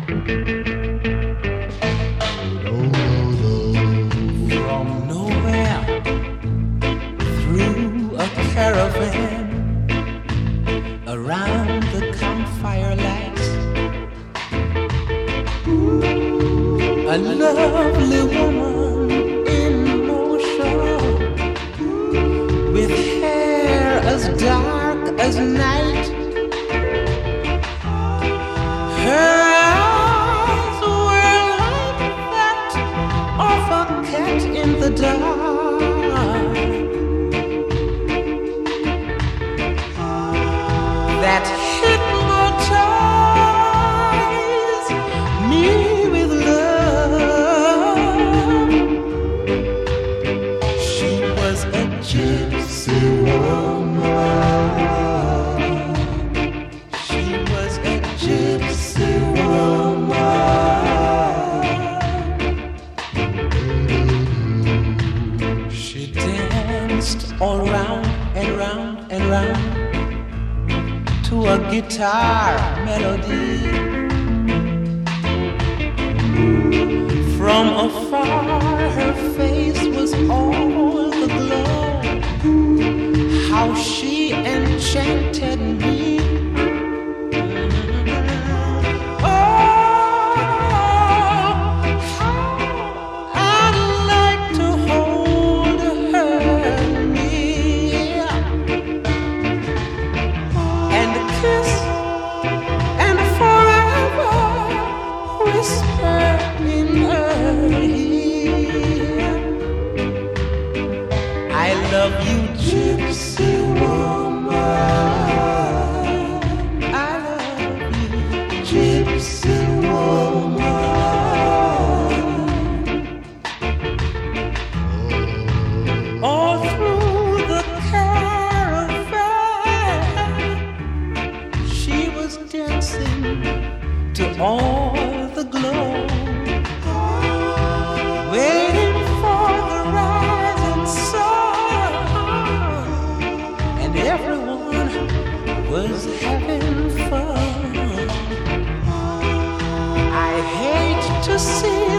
From nowhere through a caravan around the campfire lights, a lovely woman in motion with hair as dark as night. Her eyes were like that of a cat in the dark, that hypnotized me with love. She was a gypsy woman. She was a gypsy woman. She danced all round and round and round to a guitar melody. From afar her face was all aglow. How she enchanted me. Oh, how I'd like to hold her near and kiss and forever whisper in her ear, I love you, gypsy woman. I love you, gypsy woman. All through the caravan she was dancing to all the glow, waiting for the rising sun, and everyone was having fun. I hate to see